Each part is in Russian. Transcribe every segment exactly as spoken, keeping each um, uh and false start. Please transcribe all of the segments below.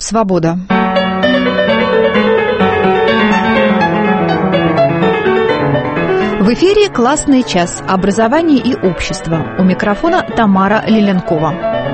«Свобода». В эфире «Классный час. Образование и общество». У микрофона Тамара Лиленкова.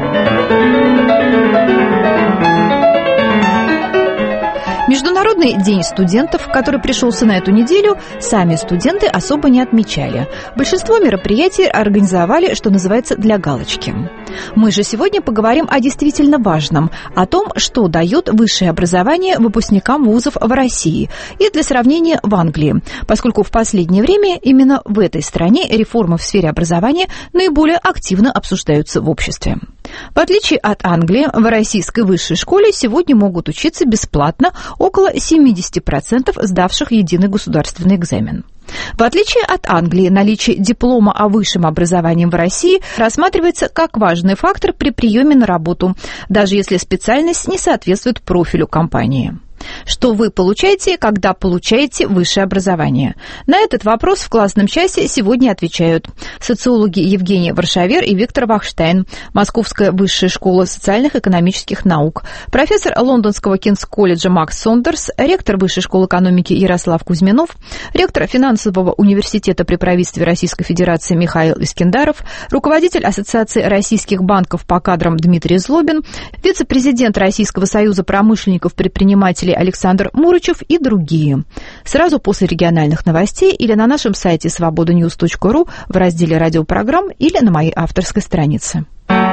Международный день студентов, который пришелся на эту неделю, сами студенты особо не отмечали. Большинство мероприятий организовали, что называется, для галочки. Мы же сегодня поговорим о действительно важном, о том, что дает высшее образование выпускникам вузов в России и для сравнения в Англии, поскольку в последнее время именно в этой стране реформы в сфере образования наиболее активно обсуждаются в обществе. В отличие от Англии, в российской высшей школе сегодня могут учиться бесплатно около семьдесят процентов сдавших единый государственный экзамен. В отличие от Англии, наличие диплома о высшем образовании в России рассматривается как важный фактор при приеме на работу, даже если специальность не соответствует профилю компании. Что вы получаете, когда получаете высшее образование? На этот вопрос в классном часе сегодня отвечают социологи Евгений Варшавер и Виктор Вахштайн, Московская высшая школа социальных и экономических наук, профессор Лондонского Кингс-колледжа Макс Сондерс, ректор Высшей школы экономики Ярослав Кузьминов, ректор финансового университета при правительстве Российской Федерации Михаил Искендаров, руководитель Ассоциации российских банков по кадрам Дмитрий Злобин, вице-президент Российского союза промышленников-предпринимателей Александр Мурычев и другие. Сразу после региональных новостей или на нашем сайте свобода ньюс точка ру в разделе радиопрограмм или на моей авторской странице.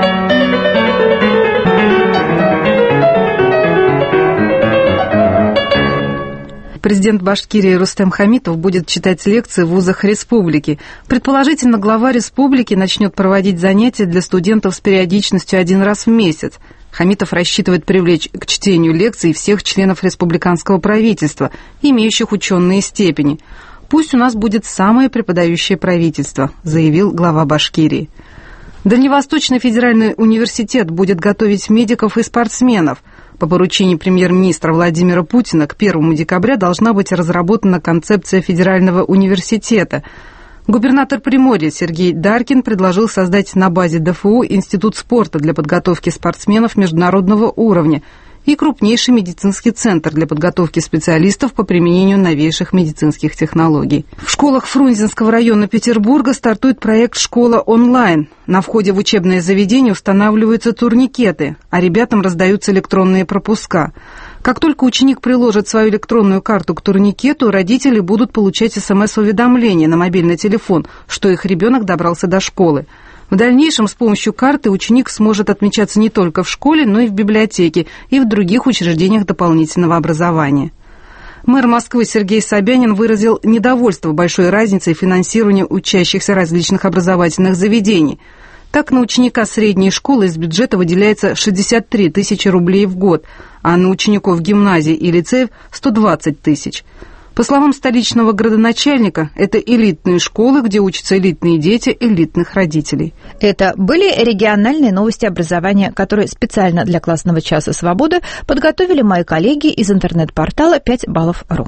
Президент Башкирии Рустем Хамитов будет читать лекции в вузах республики. Предположительно, глава республики начнет проводить занятия для студентов с периодичностью один раз в месяц. Хамитов рассчитывает привлечь к чтению лекций всех членов республиканского правительства, имеющих ученые степени. «Пусть у нас будет самое преподающее правительство», заявил глава Башкирии. Дальневосточный федеральный университет будет готовить медиков и спортсменов. По поручению премьер-министра Владимира Путина к первому декабря должна быть разработана концепция федерального университета. Губернатор Приморья Сергей Даркин предложил создать на базе ДФУ институт спорта для подготовки спортсменов международного уровня и крупнейший медицинский центр для подготовки специалистов по применению новейших медицинских технологий. В школах Фрунзенского района Петербурга стартует проект «Школа онлайн». На входе в учебное заведение устанавливаются турникеты, а ребятам раздаются электронные пропуска. Как только ученик приложит свою электронную карту к турникету, родители будут получать смс-уведомления на мобильный телефон, что их ребенок добрался до школы. В дальнейшем с помощью карты ученик сможет отмечаться не только в школе, но и в библиотеке и в других учреждениях дополнительного образования. Мэр Москвы Сергей Собянин выразил недовольство большой разницей финансирования учащихся различных образовательных заведений. Так, на ученика средней школы из бюджета выделяется шестьдесят три тысячи рублей в год, а на учеников гимназий и лицеев – сто двадцать тысяч. По словам столичного градоначальника, это элитные школы, где учатся элитные дети элитных родителей. Это были региональные новости образования, которые специально для классного часа «Свободы» подготовили мои коллеги из интернет-портала пять баллов точка ру.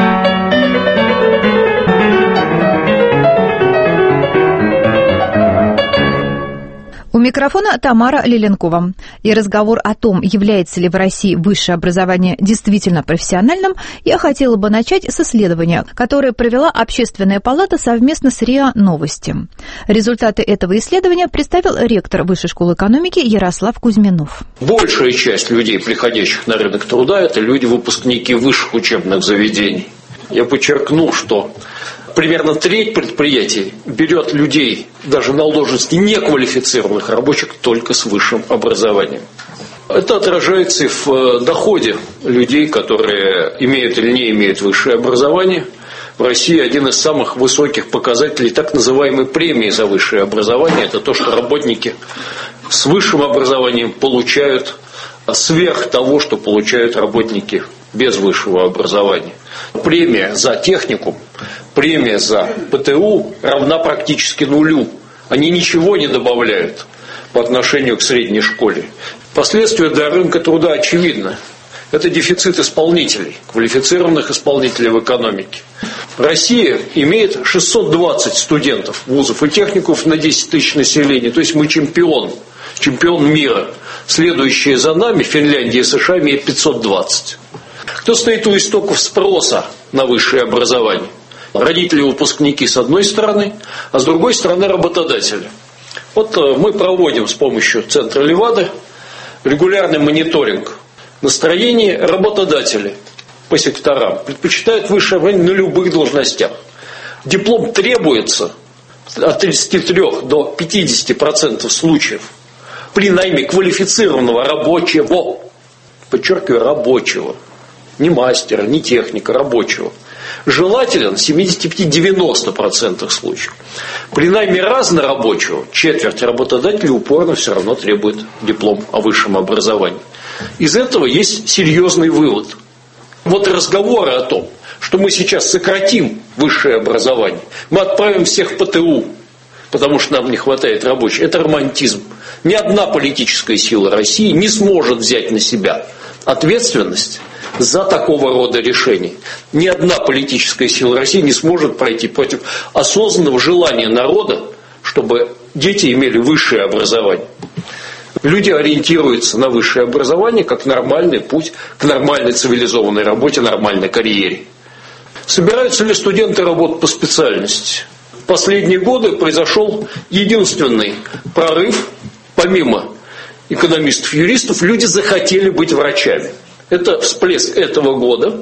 У микрофона Тамара Лиленкова. И разговор о том, является ли в России высшее образование действительно профессиональным, я хотела бы начать с исследования, которое провела Общественная палата совместно с РИА Новости. Результаты этого исследования представил ректор Высшей школы экономики Ярослав Кузьминов. Большая часть людей, приходящих на рынок труда, это люди-выпускники высших учебных заведений. Я подчеркну, что примерно треть предприятий берет людей даже на должности неквалифицированных рабочих только с высшим образованием. Это отражается и в доходе людей, которые имеют или не имеют высшее образование. В России один из самых высоких показателей так называемой премии за высшее образование – это то, что работники с высшим образованием получают сверх того, что получают работники без высшего образования. Премия за техникум, премия за ПТУ равна практически нулю. Они ничего не добавляют по отношению к средней школе. Последствия для рынка труда очевидны. Это дефицит исполнителей, квалифицированных исполнителей в экономике. Россия имеет шестьсот двадцать студентов вузов и техникумов на десять тысяч населения. То есть мы чемпион, чемпион мира. Следующие за нами, Финляндия и США, имеют пятьсот двадцать. Кто стоит у истоков спроса на высшее образование? Родители-выпускники с одной стороны, а с другой стороны работодатели. Вот мы проводим с помощью Центра Левады регулярный мониторинг настроений. Работодателей по секторам предпочитают высшее образование на любых должностях. Диплом требуется от тридцати трёх до пятидесяти процентов случаев при найме квалифицированного рабочего, подчеркиваю, рабочего, не мастера, не техника, рабочего. Желателен в семидесяти пяти - девяноста процентах случаев. При найме разнорабочего четверть работодателей упорно все равно требует диплом о высшем образовании. Из этого есть серьезный вывод. Вот разговоры о том, что мы сейчас сократим высшее образование, мы отправим всех в ПТУ, потому что нам не хватает рабочих, это романтизм. Ни одна политическая сила России не сможет взять на себя ответственность за такого рода решения. Ни одна политическая сила России не сможет пройти против осознанного желания народа, чтобы дети имели высшее образование. Люди ориентируются на высшее образование как нормальный путь к нормальной цивилизованной работе, нормальной карьере. Собираются ли студенты работать по специальности? В последние годы произошел единственный прорыв. Помимо экономистов, юристов, люди захотели быть врачами. Это всплеск этого года.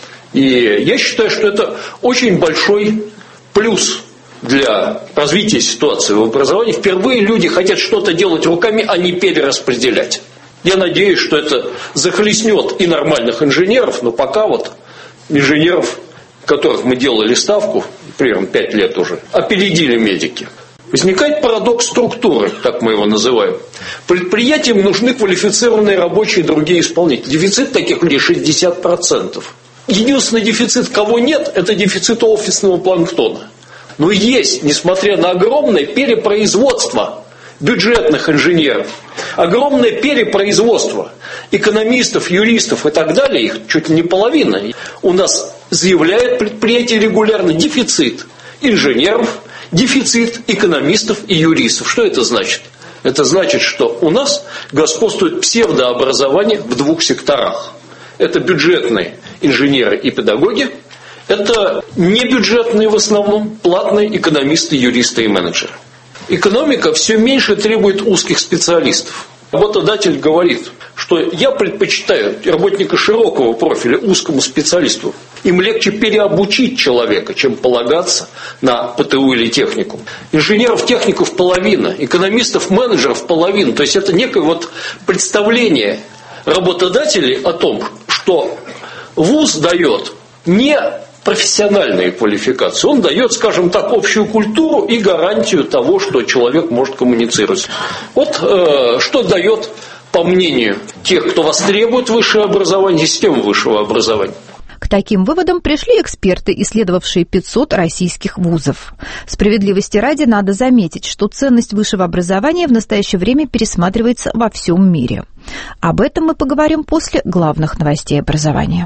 И я считаю, что это очень большой плюс для развития ситуации в образовании. Впервые люди хотят что-то делать руками, а не перераспределять. Я надеюсь, что это захлестнет и нормальных инженеров, но пока вот инженеров, которых мы делали ставку, примерно пять лет уже, опередили медики. Возникает парадокс структуры, так мы его называем. Предприятиям нужны квалифицированные рабочие и другие исполнители. Дефицит таких людей шестьдесят процентов. Единственный дефицит, кого нет, это дефицит офисного планктона. Но есть, несмотря на огромное перепроизводство бюджетных инженеров, огромное перепроизводство экономистов, юристов и так далее, их чуть ли не половина. У нас заявляют предприятия регулярно дефицит инженеров, дефицит экономистов и юристов. Что это значит? Это значит, что у нас господствует псевдообразование в двух секторах. Это бюджетные инженеры и педагоги. Это небюджетные в основном, платные экономисты, юристы и менеджеры. Экономика все меньше требует узких специалистов. Работодатель говорит, что я предпочитаю работника широкого профиля узкому специалисту. Им легче переобучить человека, чем полагаться на ПТУ или техникум. Инженеров, техников половина, экономистов, менеджеров половина. То есть это некое вот представление работодателей о том, что вуз дает не профессиональные квалификации. Он дает, скажем так, общую культуру и гарантию того, что человек может коммуницировать. Вот э, что дает, по мнению тех, кто востребует высшее образование, систему высшего образования. К таким выводам пришли эксперты, исследовавшие пятьсот российских вузов. Справедливости ради надо заметить, что ценность высшего образования в настоящее время пересматривается во всем мире. Об этом мы поговорим после главных новостей образования.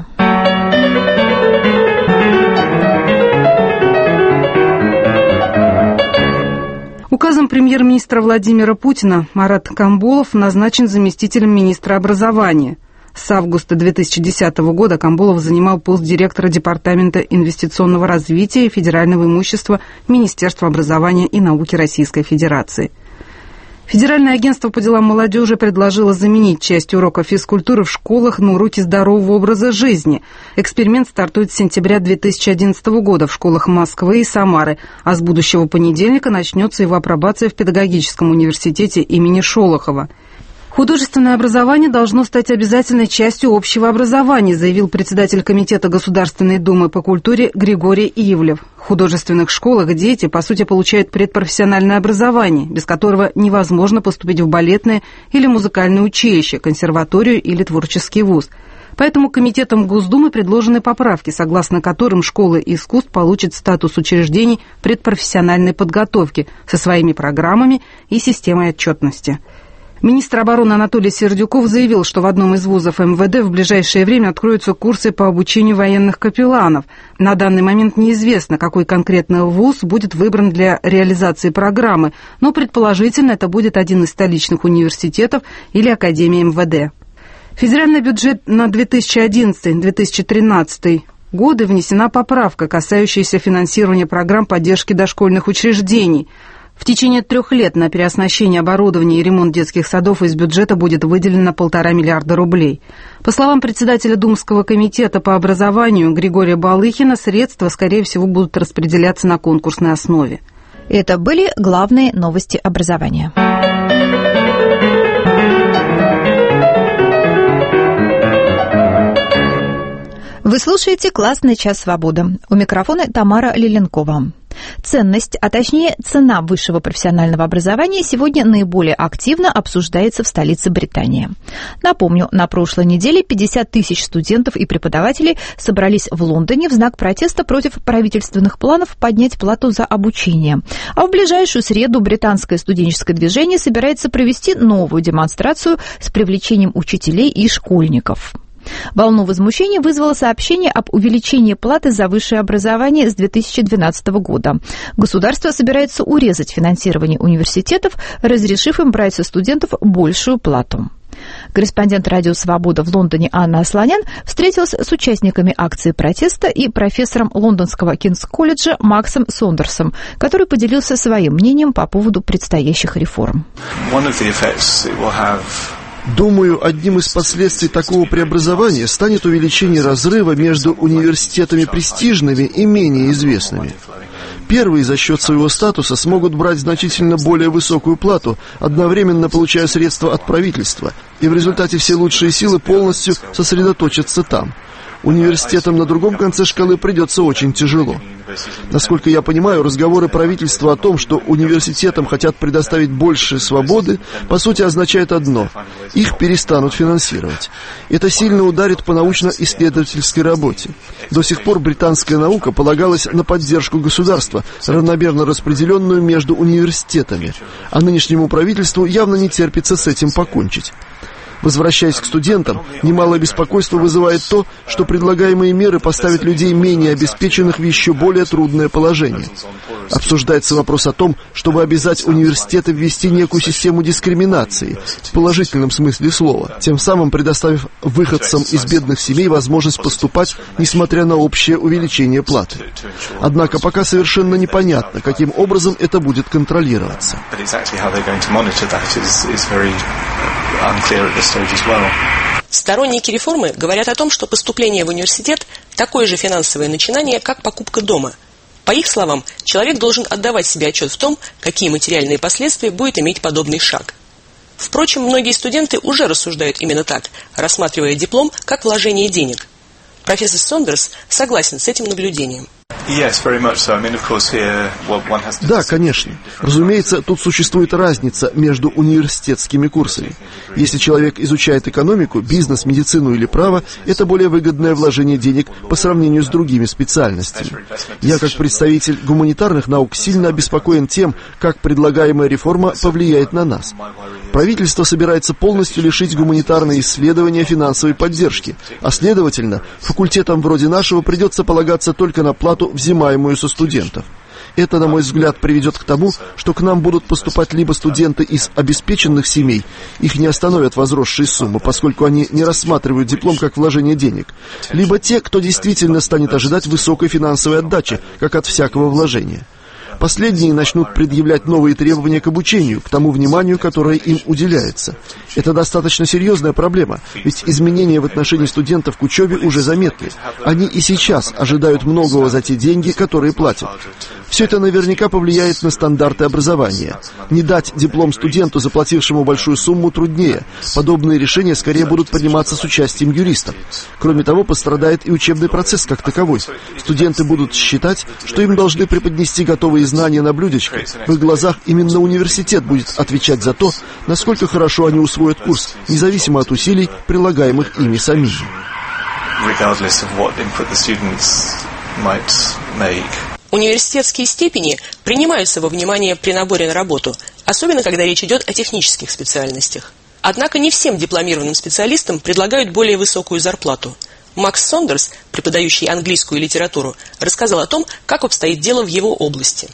Указом премьер-министра Владимира Путина Марат Камбулов назначен заместителем министра образования. С августа две тысячи десятого года Камбулов занимал пост директора Департамента инвестиционного развития и федерального имущества Министерства образования и науки Российской Федерации. Федеральное агентство по делам молодежи предложило заменить часть уроков физкультуры в школах на уроки здорового образа жизни. Эксперимент стартует с сентября две тысячи одиннадцатого года в школах Москвы и Самары, а с будущего понедельника начнется его апробация в Педагогическом университете имени Шолохова. Художественное образование должно стать обязательной частью общего образования, заявил председатель Комитета Государственной Думы по культуре Григорий Ивлев. В художественных школах дети, по сути, получают предпрофессиональное образование, без которого невозможно поступить в балетное или музыкальное училище, консерваторию или творческий вуз. Поэтому Комитетом Госдумы предложены поправки, согласно которым школы искусств получат статус учреждений предпрофессиональной подготовки со своими программами и системой отчетности. Министр обороны Анатолий Сердюков заявил, что в одном из вузов эм вэ дэ в ближайшее время откроются курсы по обучению военных капелланов. На данный момент неизвестно, какой конкретно вуз будет выбран для реализации программы, но предположительно это будет один из столичных университетов или академия эм вэ дэ. В федеральный бюджет на две тысячи одиннадцатый — две тысячи тринадцатый годы внесена поправка, касающаяся финансирования программ поддержки дошкольных учреждений. В течение трех лет на переоснащение оборудования и ремонт детских садов из бюджета будет выделено полтора миллиарда рублей. По словам председателя Думского комитета по образованию Григория Балыхина, средства, скорее всего, будут распределяться на конкурсной основе. Это были главные новости образования. Вы слушаете «Классный час свободы». У микрофона Тамара Лиленкова. Ценность, а точнее цена высшего профессионального образования сегодня наиболее активно обсуждается в столице Британии. Напомню, на прошлой неделе пятьдесят тысяч студентов и преподавателей собрались в Лондоне в знак протеста против правительственных планов поднять плату за обучение. А в ближайшую среду британское студенческое движение собирается провести новую демонстрацию с привлечением учителей и школьников. Волну возмущения вызвало сообщение об увеличении платы за высшее образование с две тысячи двенадцатого года. Государство собирается урезать финансирование университетов, разрешив им брать со студентов большую плату. Корреспондент «Радио Свобода» в Лондоне Анна Асланян встретилась с участниками акции протеста и профессором лондонского Кингс-колледжа Максом Сондерсом, который поделился своим мнением по поводу предстоящих реформ. Думаю, одним из последствий такого преобразования станет увеличение разрыва между университетами престижными и менее известными. Первые за счет своего статуса смогут брать значительно более высокую плату, одновременно получая средства от правительства, и в результате все лучшие силы полностью сосредоточатся там. Университетам на другом конце шкалы придется очень тяжело. Насколько я понимаю, разговоры правительства о том, что университетам хотят предоставить больше свободы, по сути означает одно – их перестанут финансировать. Это сильно ударит по научно-исследовательской работе. До сих пор британская наука полагалась на поддержку государства, равномерно распределенную между университетами, а нынешнему правительству явно не терпится с этим покончить. Возвращаясь к студентам, немалое беспокойство вызывает то, что предлагаемые меры поставят людей менее обеспеченных в еще более трудное положение. Обсуждается вопрос о том, чтобы обязать университеты ввести некую систему дискриминации, в положительном смысле слова, тем самым предоставив выходцам из бедных семей возможность поступать, несмотря на общее увеличение платы. Однако пока совершенно непонятно, каким образом это будет контролироваться. Сторонники реформы говорят о том, что поступление в университет – такое же финансовое начинание, как покупка дома. По их словам, человек должен отдавать себе отчет в том, какие материальные последствия будет иметь подобный шаг. Впрочем, многие студенты уже рассуждают именно так, рассматривая диплом как вложение денег. Профессор Сондерс согласен с этим наблюдением. Да, конечно. Разумеется, тут существует разница между университетскими курсами. Если человек изучает экономику, бизнес, медицину или право, это более выгодное вложение денег по сравнению с другими специальностями. Я, как представитель гуманитарных наук, сильно обеспокоен тем, как предлагаемая реформа повлияет на нас. Правительство собирается полностью лишить гуманитарные исследования финансовой поддержки, а следовательно, факультетам вроде нашего придется полагаться только на плату, взимаемую со студентов. Это, на мой взгляд, приведет к тому, что к нам будут поступать либо студенты из обеспеченных семей, их не остановят возросшие суммы, поскольку они не рассматривают диплом как вложение денег, либо те, кто действительно станет ожидать высокой финансовой отдачи, как от всякого вложения. Последние начнут предъявлять новые требования к обучению, к тому вниманию, которое им уделяется. Это достаточно серьезная проблема, ведь изменения в отношении студентов к учебе уже заметны. Они и сейчас ожидают многого за те деньги, которые платят. Все это наверняка повлияет на стандарты образования. Не дать диплом студенту, заплатившему большую сумму, труднее. Подобные решения скорее будут приниматься с участием юристов. Кроме того, пострадает и учебный процесс как таковой. Студенты будут считать, что им должны преподнести готовые знания на блюдечко. В их глазах именно университет будет отвечать за то, насколько хорошо они усвоят курс, независимо от усилий, прилагаемых ими самими. Университетские степени принимаются во внимание при наборе на работу, особенно когда речь идет о технических специальностях. Однако не всем дипломированным специалистам предлагают более высокую зарплату. Макс Сондерс, преподающий английскую литературу, рассказал о том, как обстоит дело в его области.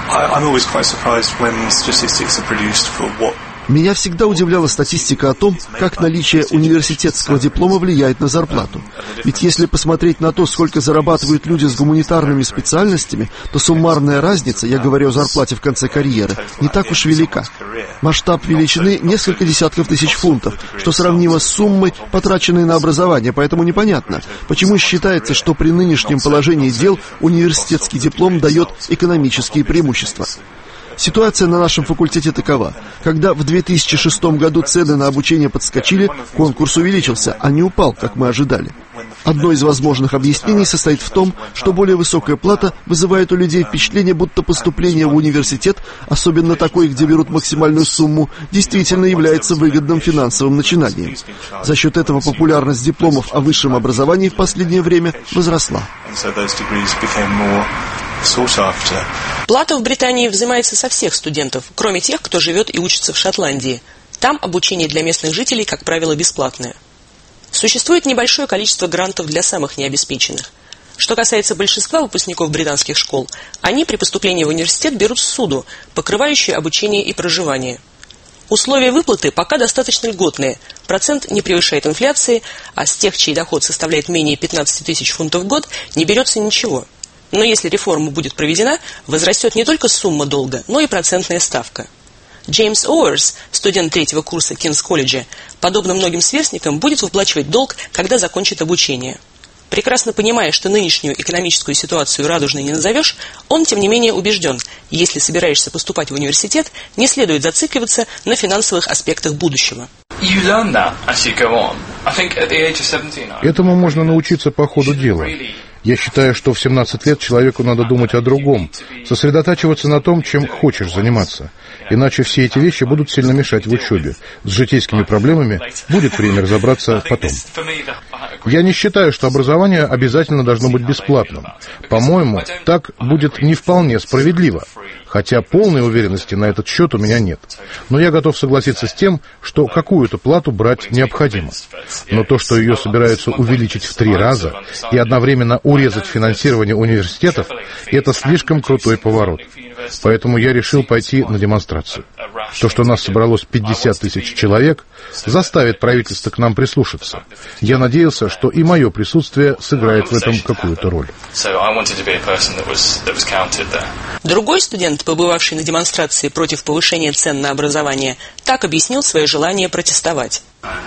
Меня всегда удивляла статистика о том, как наличие университетского диплома влияет на зарплату. Ведь если посмотреть на то, сколько зарабатывают люди с гуманитарными специальностями, то суммарная разница, я говорю о зарплате в конце карьеры, не так уж велика. Масштаб величины несколько десятков тысяч фунтов, что сравнимо с суммой, потраченной на образование, поэтому непонятно, почему считается, что при нынешнем положении дел университетский диплом дает экономические преимущества. Ситуация на нашем факультете такова. Когда в две тысячи шестом году цены на обучение подскочили, конкурс увеличился, а не упал, как мы ожидали. Одно из возможных объяснений состоит в том, что более высокая плата вызывает у людей впечатление, будто поступление в университет, особенно такой, где берут максимальную сумму, действительно является выгодным финансовым начинанием. За счет этого популярность дипломов о высшем образовании в последнее время возросла. Плата в Британии взимается со всех студентов, кроме тех, кто живет и учится в Шотландии. Там обучение для местных жителей, как правило, бесплатное. Существует небольшое количество грантов для самых необеспеченных. Что касается большинства выпускников британских школ, они при поступлении в университет берут ссуду, покрывающую обучение и проживание. Условия выплаты пока достаточно льготные, процент не превышает инфляции, а с тех, чей доход составляет менее пятнадцати тысяч фунтов в год, не берется ничего. Но если реформа будет проведена, возрастет не только сумма долга, но и процентная ставка. Джеймс Оуэрс, студент третьего курса Кингс-колледжа, подобно многим сверстникам, будет выплачивать долг, когда закончит обучение. Прекрасно понимая, что нынешнюю экономическую ситуацию радужной не назовешь, он, тем не менее, убежден, если собираешься поступать в университет, не следует зацикливаться на финансовых аспектах будущего. Этому можно научиться по ходу дела. Я считаю, что в семнадцать лет человеку надо думать о другом, сосредотачиваться на том, чем хочешь заниматься. Иначе все эти вещи будут сильно мешать в учебе. С житейскими проблемами будет время разобраться потом. Я не считаю, что образование обязательно должно быть бесплатным. По-моему, так будет не вполне справедливо, хотя полной уверенности на этот счет у меня нет. Но я готов согласиться с тем, что какую-то плату брать необходимо. Но то, что ее собираются увеличить в три раза и одновременно урезать финансирование университетов, это слишком крутой поворот. Поэтому я решил пойти на демонстрацию. То, что нас собралось пятьдесят тысяч человек, заставит правительство к нам прислушаться. Я надеялся, что и мое присутствие сыграет в этом какую-то роль. Другой студент, побывавший на демонстрации против повышения цен на образование, так объяснил свое желание протестовать.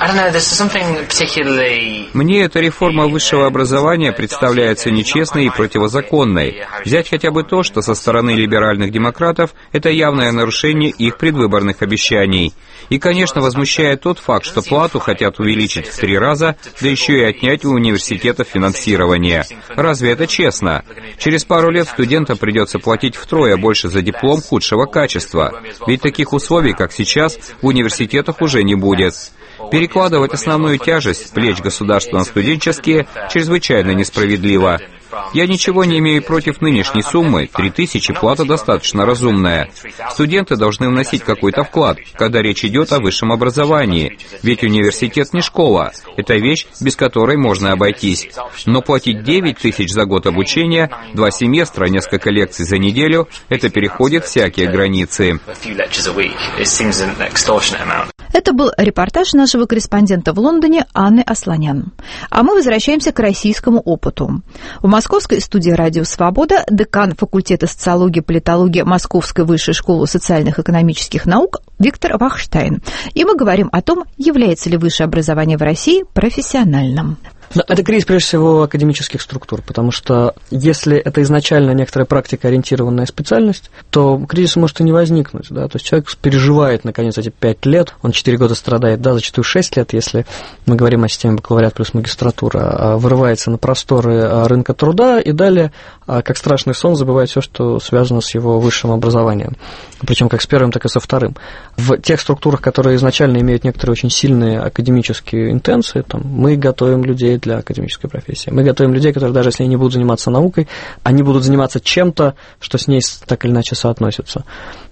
Мне эта реформа высшего образования представляется нечестной и противозаконной. Взять хотя бы то, что со стороны либеральных демократов это явное нарушение их предвыборных обещаний. И, конечно, возмущает тот факт, что плату хотят увеличить в три раза, да еще и отнять у университетов финансирование. Разве это честно? Через пару лет студентам придется платить втрое больше за диплом худшего качества. Ведь таких условий, как сейчас, в университетах уже не будет. Перекладывать основную тяжесть с плеч государства на студенческие чрезвычайно несправедливо. Я ничего не имею против нынешней суммы, три тысячи плата достаточно разумная. Студенты должны вносить какой-то вклад, когда речь идет о высшем образовании. Ведь университет не школа, это вещь, без которой можно обойтись. Но платить девять тысяч за год обучения, два семестра, несколько лекций за неделю, это переходит всякие границы. Это был репортаж нашего корреспондента в Лондоне Анны Асланян. А мы возвращаемся к российскому опыту. В Московской студии «Радио Свобода» декан факультета социологии и политологии Московской высшей школы социальных и экономических наук Виктор Вахштайн. И мы говорим о том, является ли высшее образование в России профессиональным. Это кризис, прежде всего, академических структур, потому что если это изначально некоторая практикоориентированная специальность, то кризис может и не возникнуть, да, то есть человек переживает, наконец, эти пять лет, он четыре года страдает, да, зачастую шесть лет, если мы говорим о системе бакалавриат плюс магистратура, вырывается на просторы рынка труда и далее, как страшный сон, забывает все, что связано с его высшим образованием, причем как с первым, так и со вторым. В тех структурах, которые изначально имеют некоторые очень сильные академические интенции, там, мы готовим людей для академической профессии. Мы готовим людей, которые даже если они не будут заниматься наукой, они будут заниматься чем-то, что с ней так или иначе соотносится.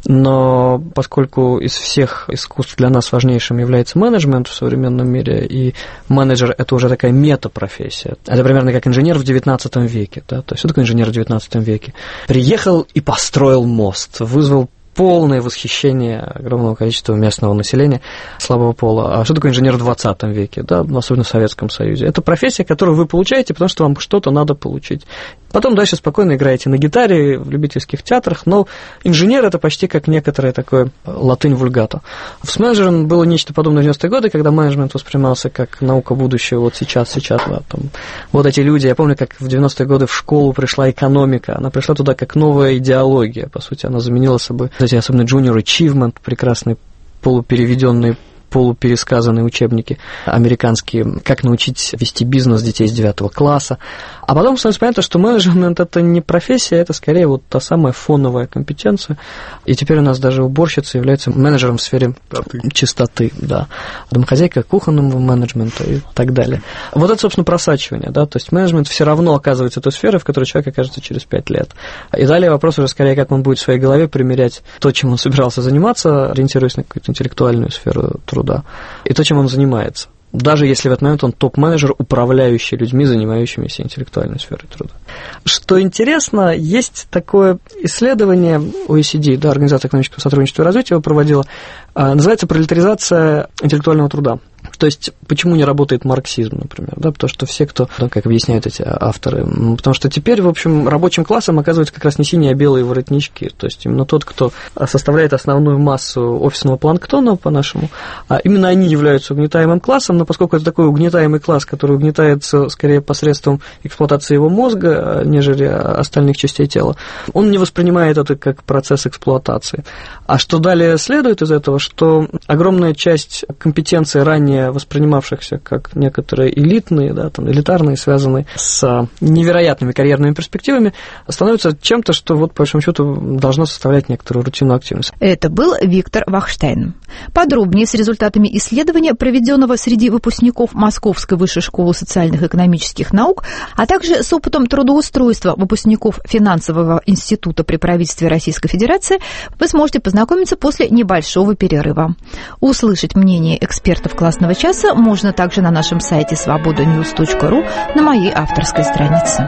Но поскольку из всех искусств для нас важнейшим является менеджмент в современном мире, и менеджер – это уже такая метапрофессия. Это примерно как инженер в девятнадцатом веке. Да? То есть, что такое инженер в девятнадцатом веке? Приехал и построил мост, вызвал полное восхищение огромного количества местного населения слабого пола. А что такое инженер в двадцатом веке, да, особенно в Советском Союзе? Это профессия, которую вы получаете, потому что вам что-то надо получить. Потом дальше спокойно играете на гитаре в любительских театрах, но инженер – это почти как некоторое такое латынь вульгата. С менеджером было нечто подобное в девяностые годы, когда менеджмент воспринимался как наука будущего. Вот сейчас, сейчас, да, там, вот эти люди. Я помню, как в девяностые годы в школу пришла экономика. Она пришла туда как новая идеология. По сути, она заменила собой, кстати, особенно Junior Achievement, прекрасные полупереведенные, полупересказанные учебники американские, как научить вести бизнес детей с девятого класса. А потом становится понятно, что менеджмент – это не профессия, это скорее вот та самая фоновая компетенция. И теперь у нас даже уборщица является менеджером в сфере чистоты, чистоты, да. Домохозяйка кухонного менеджмента и так далее. Вот это, собственно, просачивание, да, то есть менеджмент все равно оказывается той сферой, в которой человек окажется через пять лет. И далее вопрос уже скорее, как он будет в своей голове примерять то, чем он собирался заниматься, ориентируясь на какую-то интеллектуальную сферу труда, и то, чем он занимается. Даже если в этот момент он топ-менеджер, управляющий людьми, занимающимися интеллектуальной сферой труда. Что интересно, есть такое исследование о и си ди, да, Организация экономического сотрудничества и развития, его проводила, называется «Пролетаризация интеллектуального труда». То есть, почему не работает марксизм, например, да, потому что все, кто, да, как объясняют эти авторы, потому что теперь, в общем, рабочим классом оказываются как раз не синие, а белые воротнички, то есть именно тот, кто составляет основную массу офисного планктона, по-нашему, именно они являются угнетаемым классом, но поскольку это такой угнетаемый класс, который угнетается скорее посредством эксплуатации его мозга, нежели остальных частей тела, он не воспринимает это как процесс эксплуатации. А что далее следует из этого, что огромная часть компетенции ранее воспринимавшихся как некоторые элитные, да, там, элитарные, связанные с невероятными карьерными перспективами, становятся чем-то, что, вот, по большому счету, должно составлять некоторую рутинную активность. Это был Виктор Вахштайн. Подробнее с результатами исследования, проведенного среди выпускников Московской высшей школы социальных и экономических наук, а также с опытом трудоустройства выпускников финансового института при правительстве Российской Федерации, вы сможете познакомиться после небольшого перерыва. Услышать мнение экспертов классного часа можно также на нашем сайте свобода ньюс точка ру на моей авторской странице.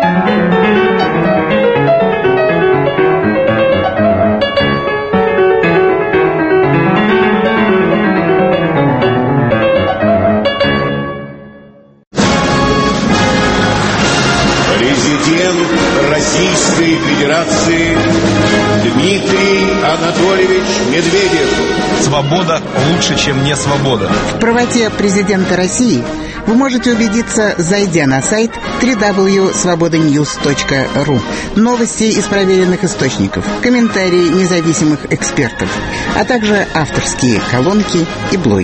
Президент Российской Федерации Дмитрий Анатольевич Медведев. Свобода лучше, чем не свобода. В правоте президента России вы можете убедиться, зайдя на сайт дабл ю дабл ю дабл ю точка свобода ньюс точка ру. Новости из проверенных источников, комментарии независимых экспертов, а также авторские колонки и блоги.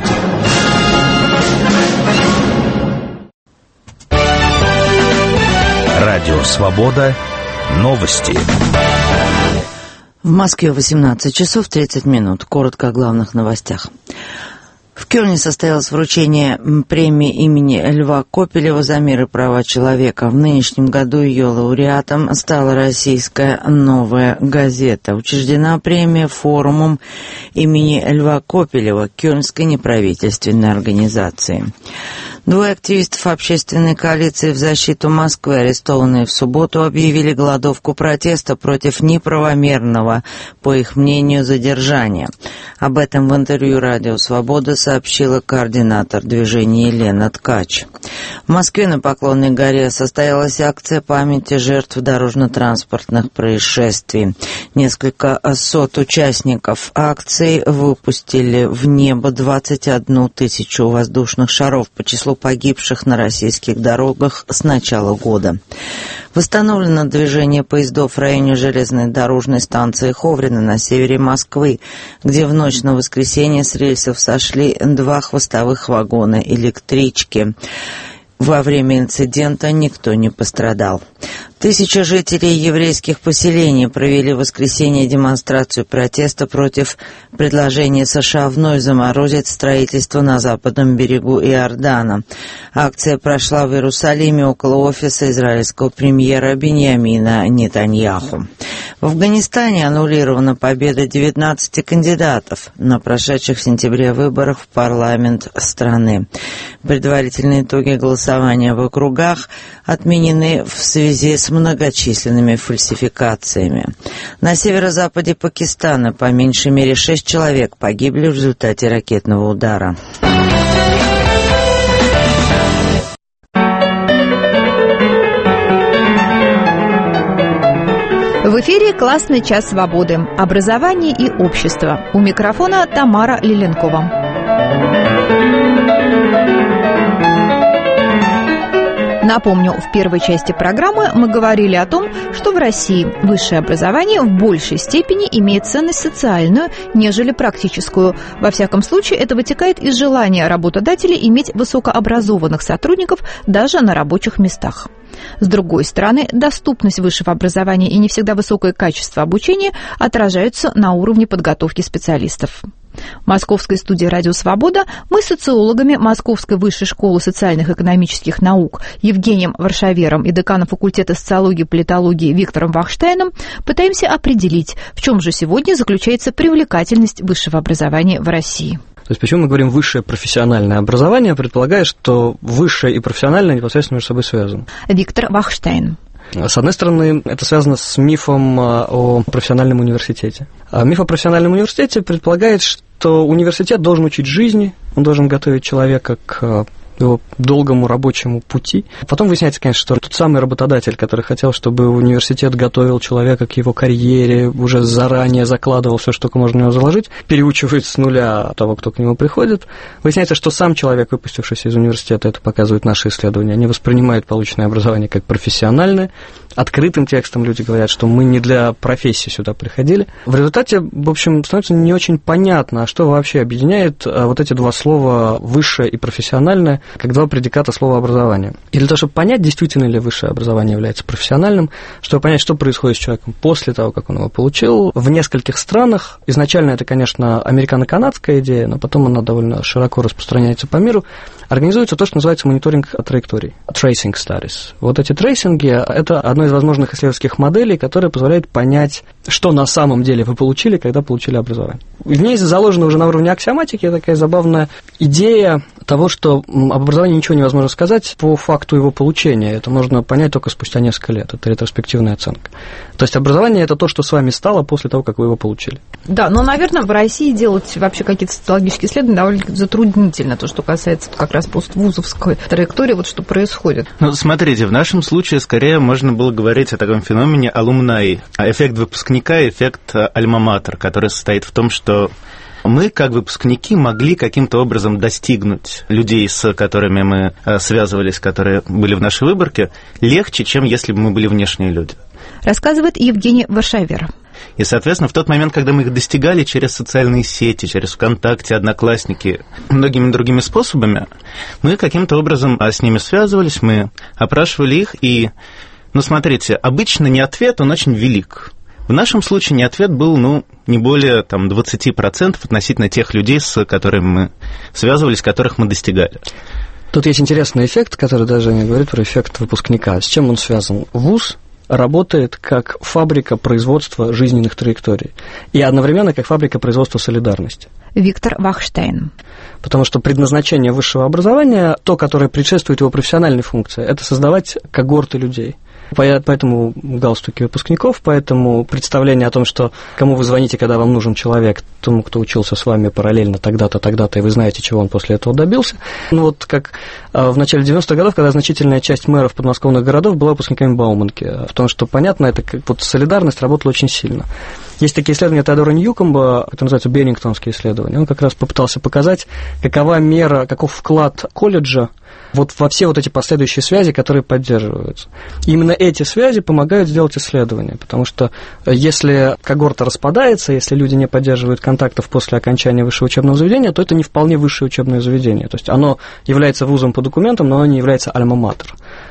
Радио «Свобода». Новости. В Москве восемнадцать часов тридцать минут. Коротко о главных новостях. В Кёльне состоялось вручение премии имени Льва Копелева за мир и права человека. В нынешнем году ее лауреатом стала российская «Новая газета». Учреждена премия форумом имени Льва Копелева Кёльнской неправительственной организации. Двое активистов общественной коалиции в защиту Москвы, арестованные в субботу, объявили голодовку протеста против неправомерного, по их мнению, задержания. Об этом в интервью «Радио Свобода» сообщила координатор движения Елена Ткач. В Москве на Поклонной горе состоялась акция памяти жертв дорожно-транспортных происшествий. Несколько сот участников акции выпустили в небо двадцать одну тысячу воздушных шаров по числу погибших на российских дорогах с начала года. Восстановлено движение поездов в районе железной дорожной станции Ховрино на севере Москвы, где в ночь на воскресенье с рельсов сошли два хвостовых вагона электрички. Во время инцидента никто не пострадал. Тысячи жителей еврейских поселений провели в воскресенье демонстрацию протеста против предложения США вновь заморозить строительство на западном берегу Иордана. Акция прошла в Иерусалиме около офиса израильского премьера Биньямина Нетаньяху. В Афганистане аннулирована победа девятнадцати кандидатов на прошедших в сентябре выборах в парламент страны. Предварительные итоги голосования в округах отменены в связи с многочисленными фальсификациями. На северо-западе Пакистана по меньшей мере шесть человек погибли в результате ракетного удара. В эфире «Классный час свободы». Образование и общество. У микрофона Тамара Лиленкова. Напомню, в первой части программы мы говорили о том, что в России высшее образование в большей степени имеет ценность социальную, нежели практическую. Во всяком случае, это вытекает из желания работодателей иметь высокообразованных сотрудников даже на рабочих местах. С другой стороны, доступность высшего образования и не всегда высокое качество обучения отражаются на уровне подготовки специалистов. В московской студии «Радио Свобода» мы с социологами Московской высшей школы социальных и экономических наук Евгением Варшавером и деканом факультета социологии и политологии Виктором Вахштейном пытаемся определить, в чем же сегодня заключается привлекательность высшего образования в России. То есть почему мы говорим «высшее профессиональное образование», предполагая, что высшее и профессиональное непосредственно между собой связаны? Виктор Вахштейн. С одной стороны, это связано с мифом о профессиональном университете. Миф о профессиональном университете предполагает, что университет должен учить жизни, он должен готовить человека к его долгому рабочему пути. Потом выясняется, конечно, что тот самый работодатель, который хотел, чтобы университет готовил человека к его карьере, уже заранее закладывал все, что можно в него заложить, переучивает с нуля того, кто к нему приходит. Выясняется, что сам человек, выпустившийся из университета, это показывают наши исследования, не воспринимает полученное образование как профессиональное. Открытым текстом люди говорят, что мы не для профессии сюда приходили. В результате, в общем, становится не очень понятно, что вообще объединяет вот эти два слова «высшее» и «профессиональное» как два предиката слова «образование». И для того, чтобы понять, действительно ли высшее образование является профессиональным, чтобы понять, что происходит с человеком после того, как он его получил, в нескольких странах, изначально это, конечно, американо-канадская идея, но потом она довольно широко распространяется по миру, организуется то, что называется мониторинг траекторий, tracing studies. Вот эти трейсинги – это одно из возможных исследовательских моделей, которая позволяет понять, что на самом деле вы получили, когда получили образование. В ней заложена уже на уровне аксиоматики такая забавная идея того, что об образовании ничего невозможно сказать по факту его получения. Это можно понять только спустя несколько лет. Это ретроспективная оценка. То есть образование – это то, что с вами стало после того, как вы его получили. Да, но, наверное, в России делать вообще какие-то социологические исследования довольно затруднительно, то, что касается как раз поствузовской траектории, вот что происходит. Ну, смотрите, в нашем случае скорее можно было говорить о таком феномене алумнаи, эффект выпускника, эффект альма-матер, который состоит в том, что мы, как выпускники, могли каким-то образом достигнуть людей, с которыми мы связывались, которые были в нашей выборке, легче, чем если бы мы были внешние люди. Рассказывает Евгений Варшавер. И, соответственно, в тот момент, когда мы их достигали через социальные сети, через ВКонтакте, Одноклассники, многими другими способами, мы каким-то образом с ними связывались, мы опрашивали их, и, ну, смотрите, обычно не ответ, он очень велик. В нашем случае не ответ был, ну, не более там, двадцать процентов относительно тех людей, с которыми мы связывались, которых мы достигали. Тут есть интересный эффект, который даже не говорит про эффект выпускника. С чем он связан? Вуз работает как фабрика производства жизненных траекторий и одновременно как фабрика производства солидарности. Виктор Вахштейн. Потому что предназначение высшего образования, то, которое предшествует его профессиональной функции, это создавать когорты людей. Поэтому галстуки выпускников, поэтому представление о том, что кому вы звоните, когда вам нужен человек, тому, кто учился с вами параллельно тогда-то, тогда-то, и вы знаете, чего он после этого добился. Ну вот как в начале девяностых годов, когда значительная часть мэров подмосковных городов была выпускниками Бауманки, потому что, понятно, это как, вот солидарность работала очень сильно. Есть такие исследования Теодора Ньюкомба, которые называются Беннингтонские исследования. Он как раз попытался показать, какова мера, каков вклад колледжа вот во все вот эти последующие связи, которые поддерживаются. И именно эти связи помогают сделать исследования, потому что если когорта распадается, если люди не поддерживают контактов после окончания высшего учебного заведения, то это не вполне высшее учебное заведение. То есть оно является вузом по документам, но оно не является альма-матер.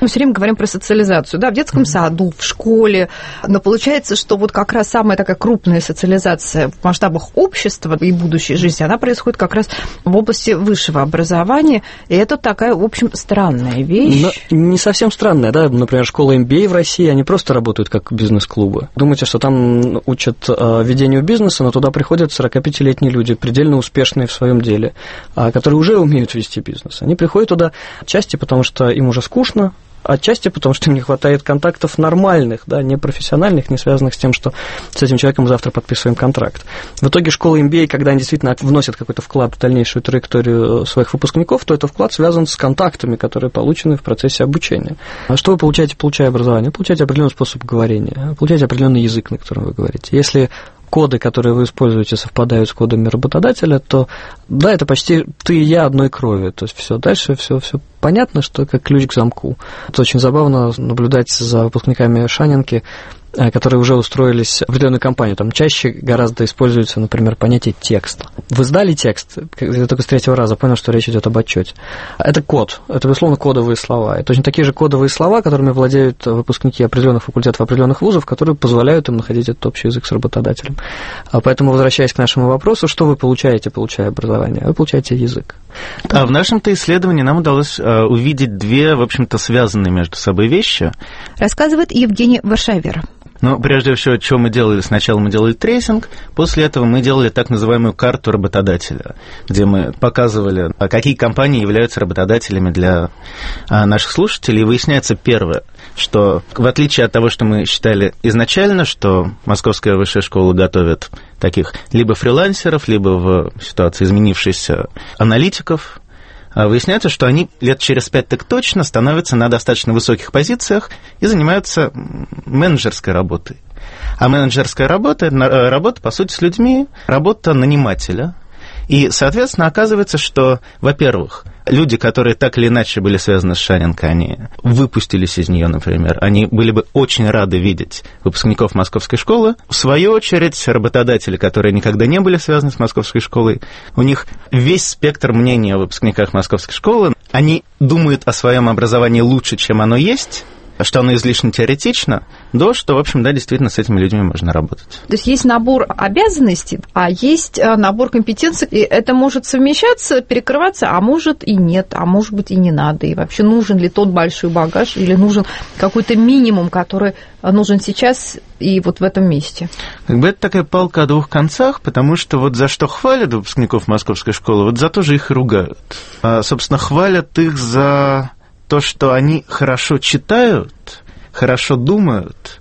Мы все время говорим про социализацию, да, в детском саду, в школе, но получается, что вот как раз самая такая крупная социализация в масштабах общества и будущей жизни, она происходит как раз в области высшего образования, и это такая, в общем, странная вещь. Но не совсем странная, да, например, школа эм би эй в России, они просто работают как бизнес-клубы. Думаете, что там учат ведению бизнеса, но туда приходят сорокапятилетние люди, предельно успешные в своем деле, которые уже умеют вести бизнес. Они приходят туда отчасти, потому что им уже скучно, отчасти потому, что им не хватает контактов нормальных, да, не профессиональных, не связанных с тем, что с этим человеком завтра подписываем контракт. В итоге школа эм би эй, когда они действительно вносят какой-то вклад в дальнейшую траекторию своих выпускников, то этот вклад связан с контактами, которые получены в процессе обучения. А что вы получаете, получая образование? Вы получаете определенный способ говорения, вы получаете определенный язык, на котором вы говорите. Если коды, которые вы используете, совпадают с кодами работодателя, то да, это почти ты и я одной крови. То есть все дальше все, все понятно, что как ключ к замку. Это очень забавно наблюдать за выпускниками Шанинки, которые уже устроились в определенную компанию. Там чаще гораздо используется, например, понятие текста. Вы сдали текст, я только с третьего раза понял, что речь идет об отчете. Это код, это, безусловно, кодовые слова. Это точно такие же кодовые слова, которыми владеют выпускники определенных факультетов, определенных вузов, которые позволяют им находить этот общий язык с работодателем. Поэтому, возвращаясь к нашему вопросу, что вы получаете, получая образование? Вы получаете язык. А в нашем-то исследовании нам удалось увидеть две, в общем-то, связанные между собой вещи. Рассказывает Евгений Варшавер. Ну, прежде всего, что мы делали? Сначала мы делали трейсинг, после этого мы делали так называемую карту работодателя, где мы показывали, какие компании являются работодателями для наших слушателей. И выясняется первое, что в отличие от того, что мы считали изначально, что Московская высшая школа готовит таких либо фрилансеров, либо в ситуации изменившихся аналитиков, выясняется, что они лет через пять так точно становятся на достаточно высоких позициях и занимаются менеджерской работой. А менеджерская работа – это работа, по сути, с людьми, работа нанимателя. И, соответственно, оказывается, что, во-первых, люди, которые так или иначе были связаны с Шанинкой, они выпустились из нее, например, они были бы очень рады видеть выпускников Московской школы. В свою очередь, работодатели, которые никогда не были связаны с Московской школой, у них весь спектр мнения о выпускниках Московской школы. Они думают о своем образовании лучше, чем оно есть, что оно излишне теоретично, до что, в общем, да, действительно с этими людьми можно работать. То есть есть набор обязанностей, а есть набор компетенций, и это может совмещаться, перекрываться, а может и нет, а может быть и не надо. И вообще нужен ли тот большой багаж, или нужен какой-то минимум, который нужен сейчас и вот в этом месте? Как бы это такая палка о двух концах, потому что вот за что хвалят выпускников Московской школы, вот за то же их и ругают. А, собственно, хвалят их за то, что они хорошо читают, хорошо думают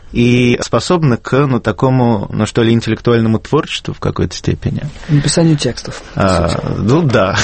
и способны к, ну, такому, ну, что ли, интеллектуальному творчеству в какой-то степени. Написанию текстов. А, ну, да.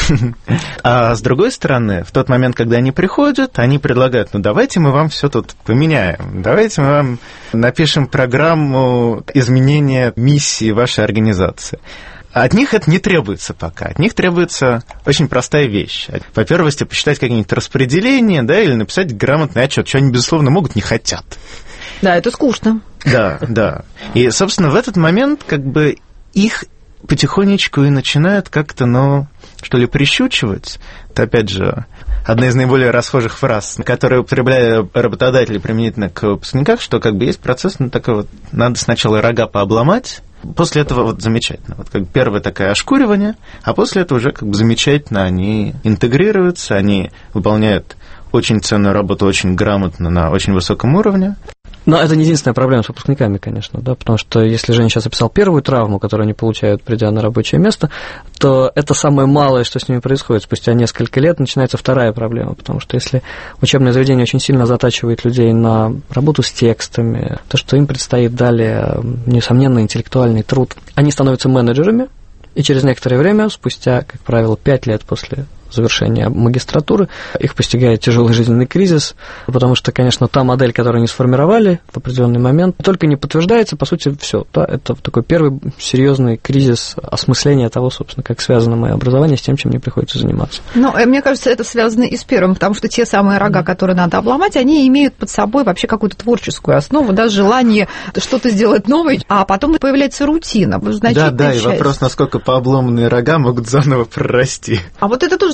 А с другой стороны, в тот момент, когда они приходят, они предлагают, ну, давайте мы вам все тут поменяем, давайте мы вам напишем программу изменения миссии вашей организации. От них это не требуется пока. От них требуется очень простая вещь. Во-первых, посчитать какие-нибудь распределения, да, или написать грамотный отчет, что они, безусловно, могут, не хотят. Да, это скучно. Да, да. И, собственно, в этот момент как бы их потихонечку и начинают как-то, ну, что ли, прищучивать. Это, опять же, одна из наиболее расхожих фраз, которые употребляют работодатели применительно к выпускникам, что как бы есть процесс, ну, такой вот, надо сначала рога пообломать, после этого вот замечательно. Вот как первое такое ошкуривание, а после этого уже как бы замечательно они интегрируются, они выполняют очень ценную работу, очень грамотно, на очень высоком уровне. Но это не единственная проблема с выпускниками, конечно, да, потому что если Женя сейчас описал первую травму, которую они получают, придя на рабочее место, то это самое малое, что с ними происходит. Спустя несколько лет начинается вторая проблема, потому что если учебное заведение очень сильно затачивает людей на работу с текстами, то, что им предстоит далее, несомненно, интеллектуальный труд, они становятся менеджерами, и через некоторое время, спустя, как правило, пять лет после завершения магистратуры, их постигает тяжелый жизненный кризис, потому что, конечно, та модель, которую они сформировали в определенный момент, только не подтверждается, по сути, все. Да, это такой первый серьезный кризис осмысления того, собственно, как связано мое образование с тем, чем мне приходится заниматься. Ну, мне кажется, это связано и с первым, потому что те самые рога, которые надо обломать, они имеют под собой вообще какую-то творческую основу, да, желание что-то сделать новое, а потом появляется рутина. Да, да, часть. И вопрос, насколько пообломанные рога могут заново прорасти. А вот это тоже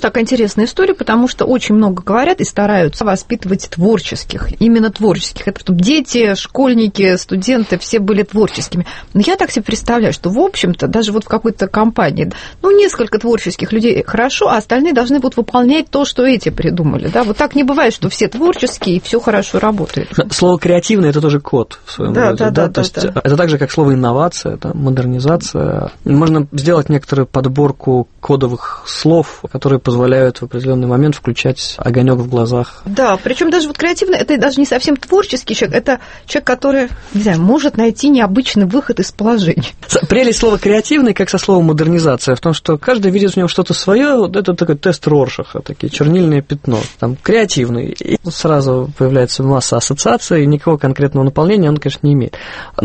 такая интересная история, потому что очень много говорят и стараются воспитывать творческих, именно творческих. Это чтобы дети, школьники, студенты все были творческими. Но я так себе представляю, что, в общем-то, даже вот в какой-то компании, ну, несколько творческих людей хорошо, а остальные должны будут выполнять то, что эти придумали. Да? Вот так не бывает, что все творческие и все хорошо работает. Слово «креативный» — это тоже код в своем да, роде. Да, да, да, да, то есть да. Это так же, как слово «инновация», да, «модернизация». Можно сделать некоторую подборку кодовых слов, которые позволяют в определенный момент включать огонек в глазах. Да, причем даже вот креативный — это даже не совсем творческий человек, это человек, который, не знаю, может найти необычный выход из положения. Прелесть слова «креативный», как со словом «модернизация», в том, что каждый видит в нем что-то свое. Вот это такой тест Роршаха, такие чернильное пятно. Там креативный. И сразу появляется масса ассоциаций, никакого конкретного наполнения он, конечно, не имеет.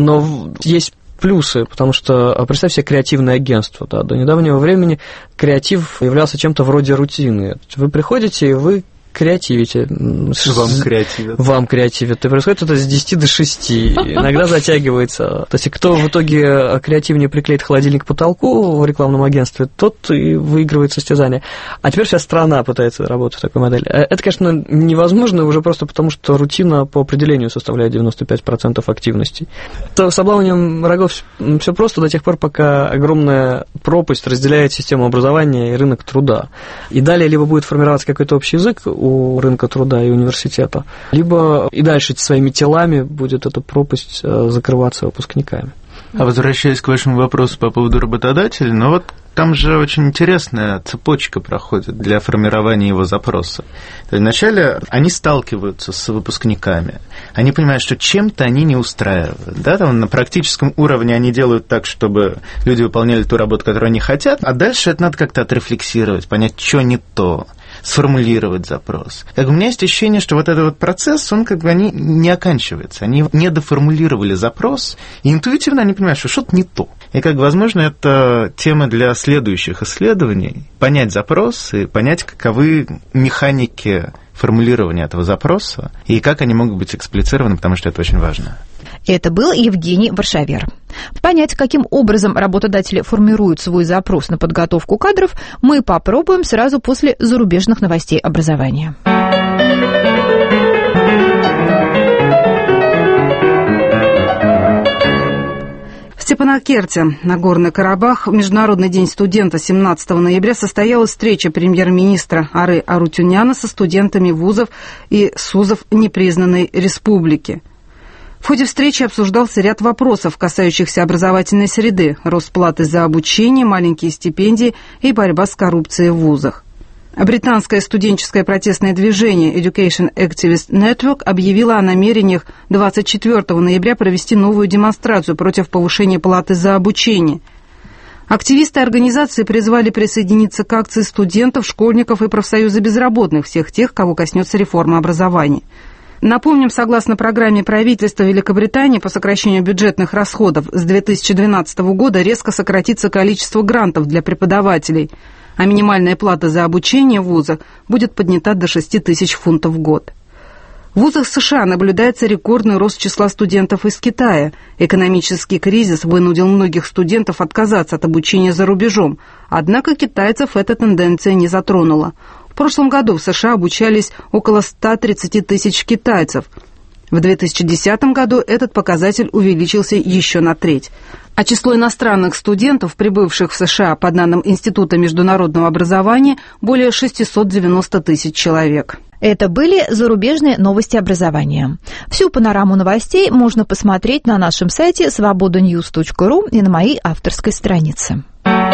Но есть плюсы, потому что, представь себе, креативное агентство. Да, до недавнего времени креатив являлся чем-то вроде рутины. Вы приходите, и вы креативите. Вам креативят. Вам креативят. И происходит это с десяти до шести. Иногда затягивается. То есть, кто в итоге креативнее приклеит холодильник к потолку в рекламном агентстве, тот и выигрывает состязание. А теперь вся страна пытается работать в такой модели. Это, конечно, невозможно уже просто потому, что рутина по определению составляет девяносто пять процентов активностей. То с обламыванием рогов все просто до тех пор, пока огромная пропасть разделяет систему образования и рынок труда. И далее либо будет формироваться какой-то общий язык у рынка труда и университета, либо и дальше своими телами будет эта пропасть закрываться выпускниками. А возвращаясь к вашему вопросу по поводу работодателей, ну вот там же очень интересная цепочка проходит для формирования его запроса. То есть вначале они сталкиваются с выпускниками, они понимают, что чем-то они не устраивают. Да? Там на практическом уровне они делают так, чтобы люди выполняли ту работу, которую они хотят, а дальше это надо как-то отрефлексировать, понять, что не то, сформулировать запрос. Как у меня есть ощущение, что вот этот вот процесс, он как бы они не оканчивается. Они не доформулировали запрос, и интуитивно они понимают, что что-то не то. И как, возможно, это тема для следующих исследований. Понять запрос и понять, каковы механики формулирования этого запроса и как они могут быть эксплицированы, потому что это очень важно. Это был Евгений Варшавер. Понять, каким образом работодатели формируют свой запрос на подготовку кадров, мы попробуем сразу после зарубежных новостей образования. В Степанакерте, Нагорный Карабах, в Международный день студента семнадцатого ноября состоялась встреча премьер-министра Ары Арутюняна со студентами вузов и СУЗов непризнанной республики. В ходе встречи обсуждался ряд вопросов, касающихся образовательной среды, рост платы за обучение, маленькие стипендии и борьба с коррупцией в вузах. Британское студенческое протестное движение Education Activist Network объявило о намерениях двадцать четвёртого ноября провести новую демонстрацию против повышения платы за обучение. Активисты организации призвали присоединиться к акции студентов, школьников и профсоюза безработных, всех тех, кого коснется реформа образования. Напомним, согласно программе правительства Великобритании по сокращению бюджетных расходов, с две тысячи двенадцатого года резко сократится количество грантов для преподавателей, а минимальная плата за обучение в вузах будет поднята до шести тысяч фунтов в год. В вузах США наблюдается рекордный рост числа студентов из Китая. Экономический кризис вынудил многих студентов отказаться от обучения за рубежом, однако китайцев эта тенденция не затронула. В прошлом году в США обучались около ста тридцати тысяч китайцев. В две тысячи десятом году этот показатель увеличился еще на треть. А число иностранных студентов, прибывших в США по данным Института международного образования, более шестьсот девяносто тысяч человек. Это были зарубежные новости образования. Всю панораму новостей можно посмотреть на нашем сайте свобода ньюс точка ру и на моей авторской странице.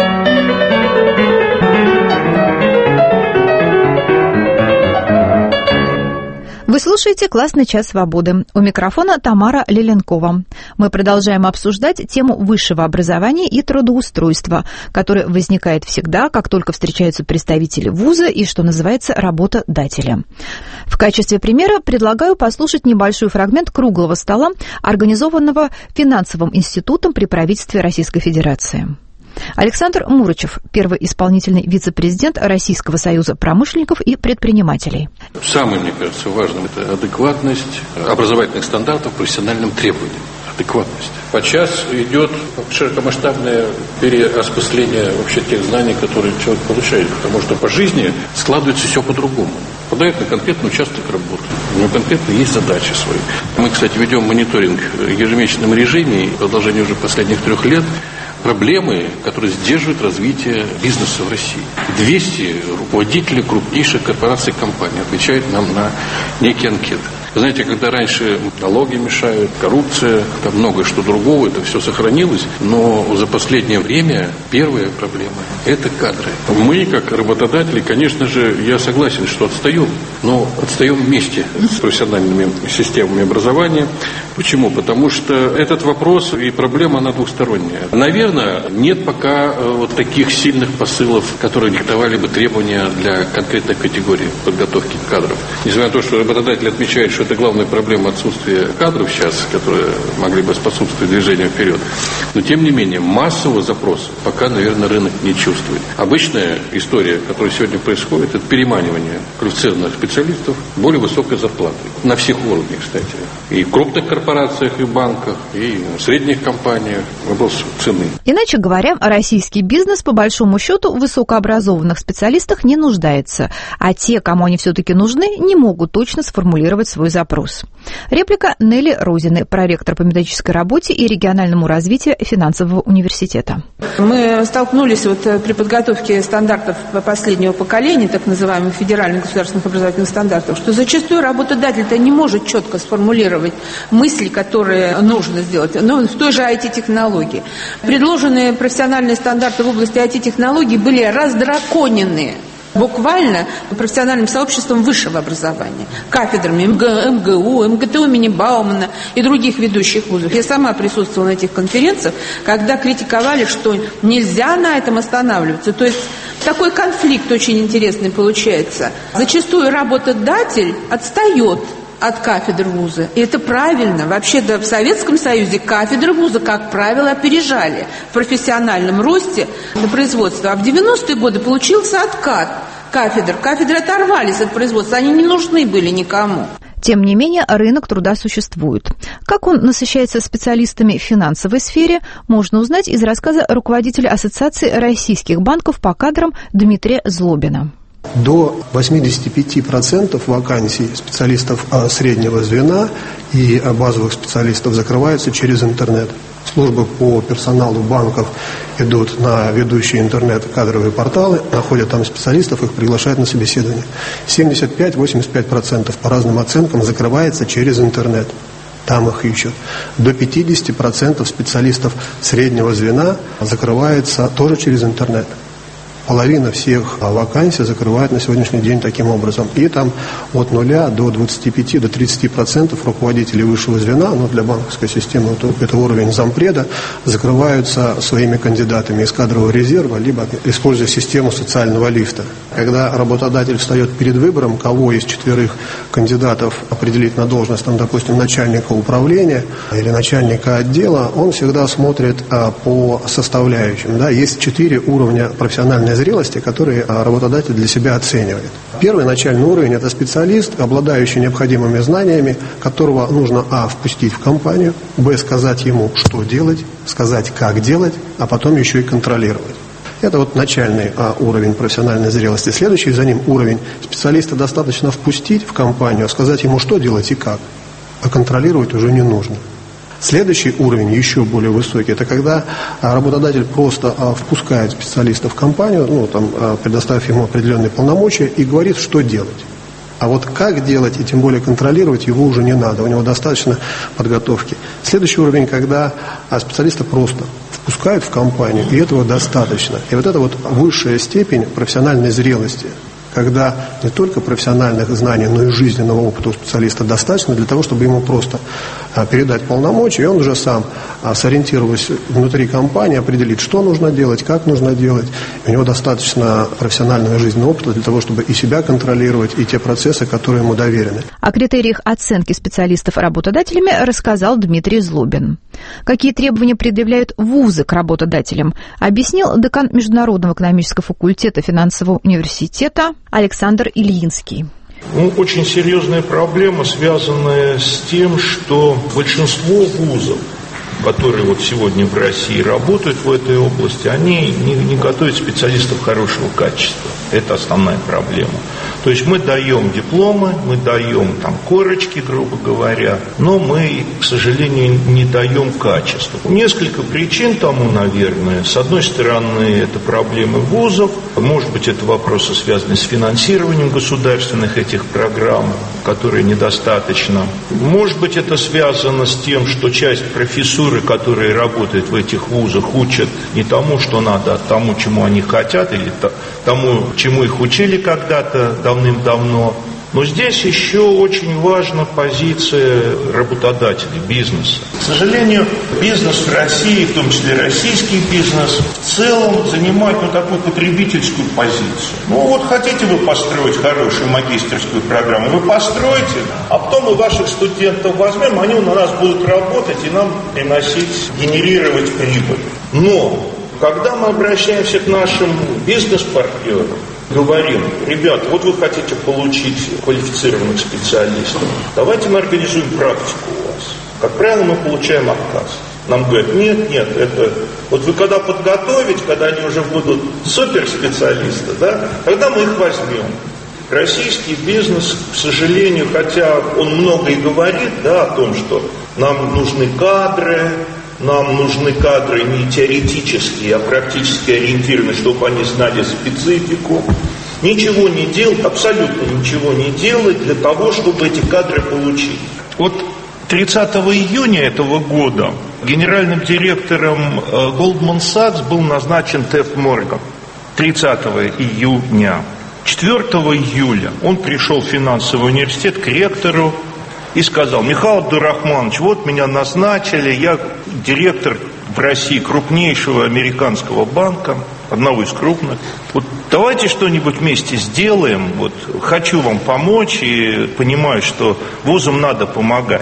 Вы слушаете «Классный час свободы». У микрофона Тамара Леленкова. Мы продолжаем обсуждать тему высшего образования и трудоустройства, которое возникает всегда, как только встречаются представители вуза и, что называется, работодателя. В качестве примера предлагаю послушать небольшой фрагмент круглого стола, организованного финансовым институтом при правительстве Российской Федерации. Александр Мурычев, первый исполнительный вице-президент Российского союза промышленников и предпринимателей. Самое, мне кажется, важным – это адекватность образовательных стандартов профессиональным требованиям. адекватность. Подчас идет широкомасштабное переосмысление вообще тех знаний, которые человек получает, потому что по жизни складывается все по-другому. Подает на конкретный участок работы, у него конкретно есть задачи свои. Мы, кстати, ведем мониторинг в ежемесячном режиме, в продолжении уже последних трех лет, проблемы, которые сдерживают развитие бизнеса в России. двести руководителей крупнейших корпораций и компаний отвечают нам на некие анкеты. Вы знаете, когда раньше налоги мешают, коррупция, там многое что другого, это все сохранилось, но за последнее время первая проблема – это кадры. Мы, как работодатели, конечно же, я согласен, что отстаем, но отстаем вместе с профессиональными системами образования. Почему? Потому что этот вопрос и проблема, она двухсторонняя. Наверное, нет пока вот таких сильных посылов, которые диктовали бы требования для конкретной категории подготовки кадров. Несмотря на то, что работодатели отмечают, что это главная проблема отсутствия кадров сейчас, которые могли бы способствовать движению вперед. Но, тем не менее, массового запроса пока, наверное, рынок не чувствует. Обычная история, которая сегодня происходит, это переманивание квалифицированных специалистов более высокой зарплатой. На всех уровнях, кстати. И в крупных корпорациях, и банках, и в средних компаниях. Вопрос цены. Иначе говоря, российский бизнес, по большому счету, в высокообразованных специалистах не нуждается, а те, кому они все-таки нужны, не могут точно сформулировать свой запрос. Реплика Нелли Розины, проректор по методической работе и региональному развитию финансового университета. Мы столкнулись вот при подготовке стандартов последнего поколения, так называемых федеральных государственных образовательных стандартов, что зачастую работодатель-то не может четко сформулировать мысли, которые нужно сделать, но в той же ай ти-технологии. Предложенные профессиональные стандарты в области ай ти-технологий были раздраконены буквально профессиональным сообществом высшего образования, кафедрами эм гэ у, эм гэ тэ у имени Баумана и других ведущих вузов. Я сама присутствовала на этих конференциях, когда критиковали, что нельзя на этом останавливаться. То есть такой конфликт очень интересный получается. Зачастую работодатель отстает от кафедр вуза. И это правильно. Вообще, да, в Советском Союзе кафедры вуза, как правило, опережали в профессиональном росте до производства. А в девяностые годы получился откат кафедр. Кафедры оторвались от производства. Они не нужны были никому. Тем не менее, рынок труда существует. Как он насыщается специалистами в финансовой сфере, можно узнать из рассказа руководителя Ассоциации российских банков по кадрам Дмитрия Злобина. До восемьдесят пять процентов вакансий специалистов среднего звена и базовых специалистов закрываются через интернет. Службы по персоналу банков идут на ведущие интернет-кадровые порталы, находят там специалистов, их приглашают на собеседование. семьдесят пять - восемьдесят пять процентов по разным оценкам закрывается через интернет. Там их ищут. До пятьдесят процентов специалистов среднего звена закрывается тоже через интернет. Половина всех вакансий закрывают на сегодняшний день таким образом. И там от нуля до двадцати пяти - до тридцати процентов руководителей высшего звена, но для банковской системы это уровень зампреда, закрываются своими кандидатами из кадрового резерва, либо используя систему социального лифта. Когда работодатель встает перед выбором, кого из четверых кандидатов определить на должность, там, допустим, начальника управления или начальника отдела, он всегда смотрит а, по составляющим. Да? Есть четыре уровня профессиональной зрелости, которые работодатель для себя оценивает. Первый начальный уровень – это специалист, обладающий необходимыми знаниями, которого нужно а. впустить в компанию, б. сказать ему, что делать, сказать, как делать, а потом еще и контролировать. Это вот начальный а, уровень профессиональной зрелости. Следующий за ним уровень специалиста достаточно впустить в компанию, сказать ему, что делать и как, а контролировать уже не нужно. Следующий уровень, еще более высокий, это когда работодатель просто впускает специалиста в компанию, ну, там, предоставив ему определенные полномочия, и говорит, что делать. А вот как делать, и тем более контролировать, его уже не надо, у него достаточно подготовки. Следующий уровень, когда специалиста просто впускают в компанию, и этого достаточно. И вот это вот высшая степень профессиональной зрелости, когда не только профессиональных знаний, но и жизненного опыта у специалиста достаточно для того, чтобы ему просто передать полномочия, и он уже сам, сориентируясь внутри компании, определит, что нужно делать, как нужно делать. У него достаточно профессионального и жизненного опыта для того, чтобы и себя контролировать, и те процессы, которые ему доверены. О критериях оценки специалистов работодателями рассказал Дмитрий Злобин. Какие требования предъявляют вузы к работодателям, объяснил декан Международного экономического факультета финансового университета Александр Ильинский. Ну, очень серьезная проблема, связанная с тем, что большинство вузов которые вот сегодня в России работают в этой области, они не, не готовят специалистов хорошего качества. Это основная проблема. То есть мы даем дипломы, мы даем там корочки, грубо говоря, но мы, к сожалению, не даем качества. Несколько причин тому, наверное. С одной стороны, это проблемы вузов, может быть, это вопросы, связанные с финансированием государственных этих программ, которые недостаточно. Может быть, это связано с тем, что часть профессуры, которые работают в этих вузах, учат не тому, что надо, а тому, чему они хотят, или тому, чему их учили когда-то давным-давно. Но здесь еще очень важна позиция работодателей, бизнеса. К сожалению, бизнес в России, в том числе российский бизнес, в целом занимает ну, такую потребительскую позицию. Ну вот хотите вы построить хорошую магистерскую программу, вы построите, а потом мы ваших студентов возьмем, они у нас будут работать и нам приносить, генерировать прибыль. Но когда мы обращаемся к нашим бизнес-партнерам, говорим: ребята, вот вы хотите получить квалифицированных специалистов, давайте мы организуем практику у вас. Как правило, мы получаем отказ. Нам говорят: нет, нет, это... Вот вы когда подготовите, когда они уже будут суперспециалисты, да, тогда мы их возьмем. Российский бизнес, к сожалению, хотя он много и говорит, да, о том, что нам нужны кадры, нам нужны кадры не теоретические, а практически ориентированные, чтобы они знали специфику. Ничего не делать, абсолютно ничего не делать для того, чтобы эти кадры получить. Вот тридцатого июня этого года генеральным директором Goldman Sachs был назначен Теф Морган. тридцатого июня. четвёртого июля он пришел в финансовый университет к ректору и сказал: Михаил Абдурахманович, вот меня назначили, я директор в России крупнейшего американского банка, одного из крупных. Вот давайте что-нибудь вместе сделаем. Вот хочу вам помочь и понимаю, что вузам надо помогать.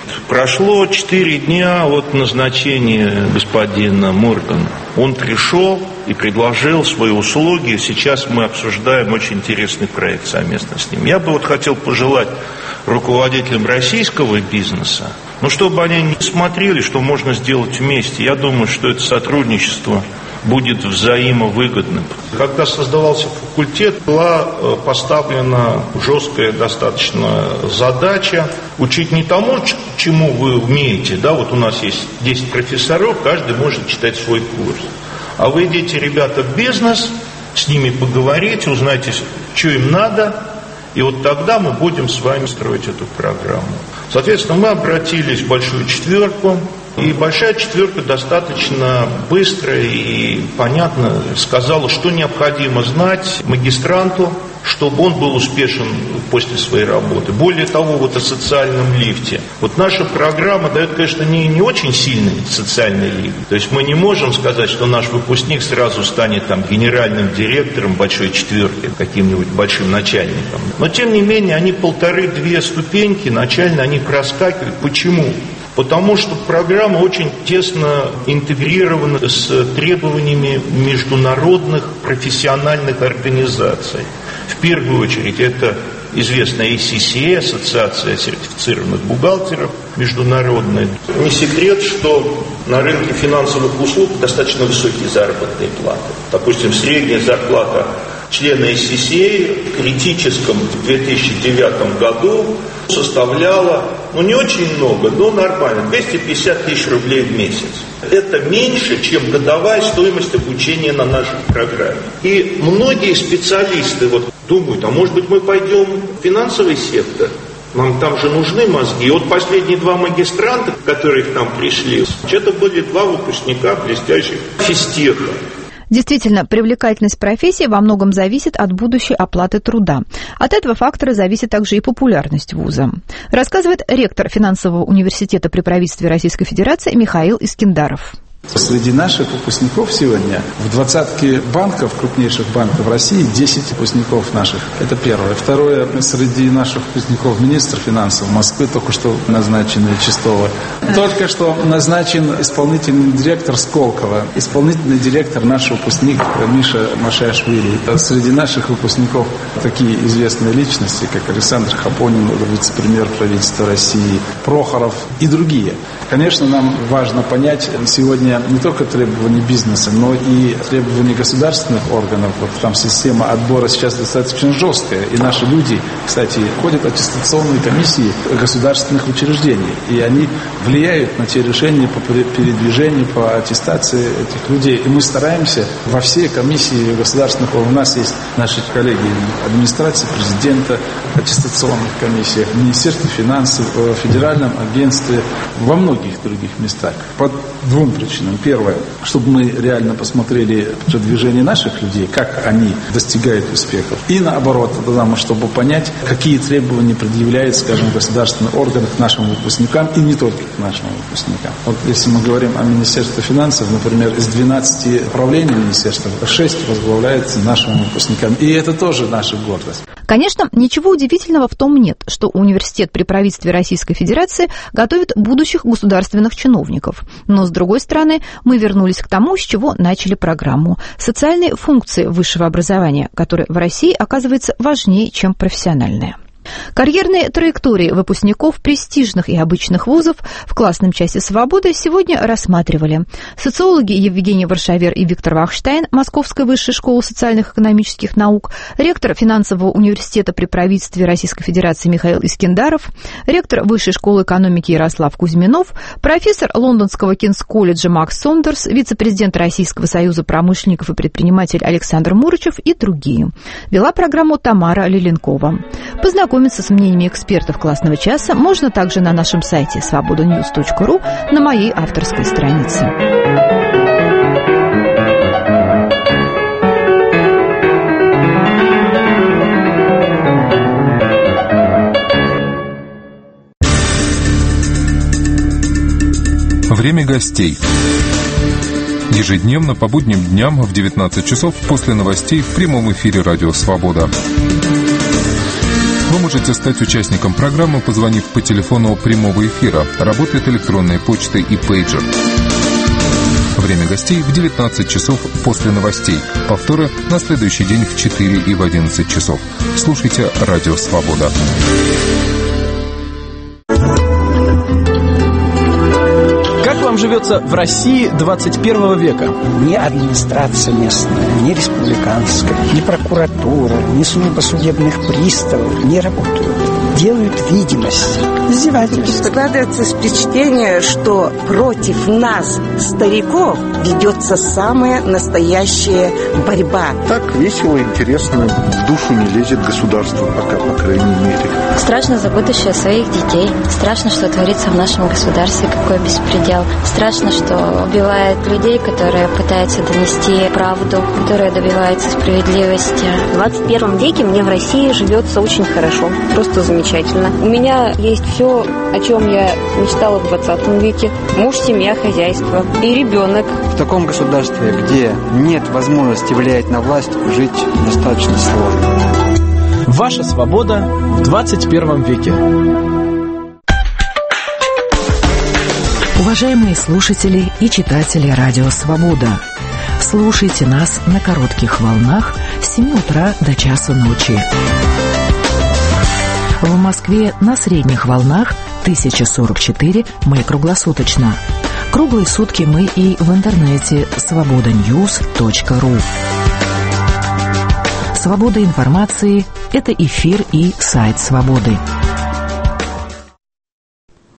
Прошло четыре дня от назначения господина Моргана. Он пришел и предложил свои услуги. Сейчас мы обсуждаем очень интересный проект совместно с ним. Я бы вот хотел пожелать руководителям российского бизнеса, ну, чтобы они не смотрели, что можно сделать вместе. Я думаю, что это сотрудничество будет взаимовыгодным. Когда создавался факультет, была поставлена жесткая достаточно задача учить не тому, чему вы умеете. Да, вот у нас есть десять профессоров, каждый может читать свой курс. А вы идите, ребята, в бизнес, с ними поговорите, узнайте, что им надо, и вот тогда мы будем с вами строить эту программу. Соответственно, мы обратились в большую четверку, и большая четверка достаточно быстро и понятно сказала, что необходимо знать магистранту, чтобы он был успешен после своей работы. Более того, вот о социальном лифте. Вот наша программа дает, конечно, не, не очень сильный социальный лифт. То есть мы не можем сказать, что наш выпускник сразу станет там генеральным директором большой четверки, каким-нибудь большим начальником. Но, тем не менее, они полторы-две ступеньки начально они проскакивают. Почему? Потому что программа очень тесно интегрирована с требованиями международных профессиональных организаций. В первую очередь это известная эй си си эй, Ассоциация сертифицированных бухгалтеров международная. Не секрет, что на рынке финансовых услуг достаточно высокие заработные платы. Допустим, средняя зарплата члена эй си си эй в критическом две тысячи девятом году составляла, ну не очень много, но нормально, двести пятьдесят тысяч рублей в месяц. Это меньше, чем годовая стоимость обучения на нашей программе. И многие специалисты вот думают, а может быть мы пойдем в финансовый сектор? Нам там же нужны мозги. И вот последние два магистранта, которые к нам пришли, это были два выпускника блестящих физтеха. Действительно, привлекательность профессии во многом зависит от будущей оплаты труда. От этого фактора зависит также и популярность вуза. Рассказывает ректор финансового университета при правительстве Российской Федерации Михаил Искендаров. Среди наших выпускников сегодня в двадцатке банков, крупнейших банков России, десять выпускников наших. Это первое. Второе, среди наших выпускников министр финансов Москвы, только что назначенный Чистова. Только что назначен исполнительный директор Сколково, исполнительный директор наш выпускник Миша Машашвили. Среди наших выпускников такие известные личности, как Александр Хапонин, вице-премьер правительства России, Прохоров и другие. Конечно, нам важно понять сегодня не только требования бизнеса, но и требования государственных органов. Вот там система отбора сейчас достаточно жесткая. И наши люди, кстати, ходят в аттестационные комиссии государственных учреждений. И они влияют на те решения по передвижению, по аттестации этих людей. И мы стараемся во все комиссии государственных органов. У нас есть наши коллеги администрации президента, аттестационных комиссиях, в Министерстве финансов, в Федеральном агентстве, во многих других местах. По двум причинам. Первое, чтобы мы реально посмотрели продвижение наших людей, как они достигают успехов. И наоборот, потому чтобы понять, какие требования предъявляют, скажем, государственный орган к нашим выпускникам и не только к нашим выпускникам. Вот если мы говорим о Министерстве финансов, например, из двенадцати управлений министерства шесть возглавляется нашим выпускникам. И это тоже наша гордость. Конечно, ничего удивительного в том нет, что университет при правительстве Российской Федерации готовит будущих государственных чиновников. Но, с другой стороны, мы вернулись к тому, с чего начали программу. Социальные функции высшего образования, которые в России, оказывается, важнее, чем профессиональные. Карьерные траектории выпускников престижных и обычных вузов в классном часе «Свободы» сегодня рассматривали социологи Евгений Варшавер и Виктор Вахштайн Московской высшей школы социальных и экономических наук, ректор финансового университета при правительстве Российской Федерации Михаил Искендаров, ректор Высшей школы экономики Ярослав Кузьминов, профессор Лондонского Кингс-колледжа Макс Сондерс, вице-президент Российского союза промышленников и предпринимателей Александр Мурычев и другие. Вела программу Тамара Лиленкова. Познакомиться с мнениями экспертов классного часа можно также на нашем сайте свобода ньюс точка ру на моей авторской странице. Время гостей. Ежедневно по будним дням в девятнадцать часов после новостей в прямом эфире «Радио Свобода». Вы можете стать участником программы, позвонив по телефону прямого эфира. Работает электронная почта и пейджер. Время гостей в девятнадцать часов после новостей. Повторы на следующий день в четыре и в одиннадцать часов. Слушайте «Радио Свобода». Как вам живется в России двадцать первого века? Ни администрация местная, ни республиканская, ни прокуратура, ни служба судебных приставов не работают. Делают видимость, издевательство. Складывается впечатление, что против нас, стариков, ведется самая настоящая борьба. Так весело, интересно, в душу не лезет государство пока, по крайней мере. Страшно за будущее своих детей. Страшно, что творится в нашем государстве, какой беспредел. Страшно, что убивают людей, которые пытаются донести правду, которые добиваются справедливости. В двадцать первом веке мне в России живется очень хорошо, просто замечательно. У меня есть все, о чем я мечтала в двадцатом веке. Муж, семья, хозяйство и ребенок. В таком государстве, где нет возможности влиять на власть, жить достаточно сложно. Ваша свобода в двадцать первом веке. Уважаемые слушатели и читатели «Радио Свобода», слушайте нас на коротких волнах с семи утра до часу ночи. В Москве на средних волнах тысяча сорок четыре мы круглосуточно. Круглые сутки мы и в интернете свобода ньюс точка ру. Свобода информации – это эфир и сайт «Свободы».